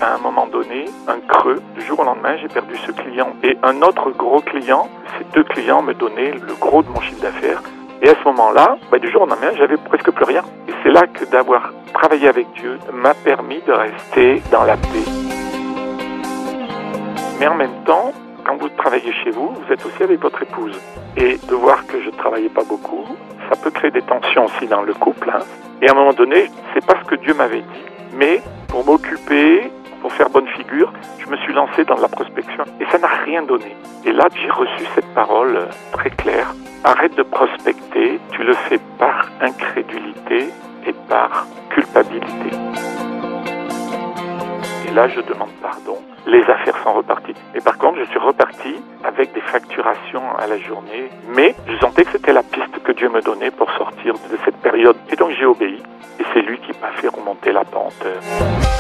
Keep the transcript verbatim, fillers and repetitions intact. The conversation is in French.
à un moment donné, un creux. Du jour au lendemain, j'ai perdu ce client et un autre gros client. Ces deux clients me donnaient le gros de mon chiffre d'affaires. Et à ce moment-là, bah, du jour au lendemain, j'avais presque plus rien. Et c'est là que d'avoir travaillé avec Dieu m'a permis de rester dans la paix. Mais en même temps, quand vous travaillez chez vous, vous êtes aussi avec votre épouse. Et de voir que je ne travaillais pas beaucoup, ça peut créer des tensions aussi dans le couple. Hein. Et à un moment donné, c'est pas ce que Dieu m'avait dit. Mais pour m'occuper, pour faire bonne figure, je me suis lancé dans de la prospection. Et ça n'a rien donné. Et là, j'ai reçu cette parole très claire. Arrête de prospecter, tu le fais par incrédulité et par culpabilité. Et là, je demande pardon. Les affaires sont reparties. Et par contre, je suis reparti avec des facturations à la journée. Mais je sentais que c'était la piste que Dieu me donnait pour sortir de cette période. Et donc, j'ai obéi. Et c'est lui qui m'a fait remonter la pente.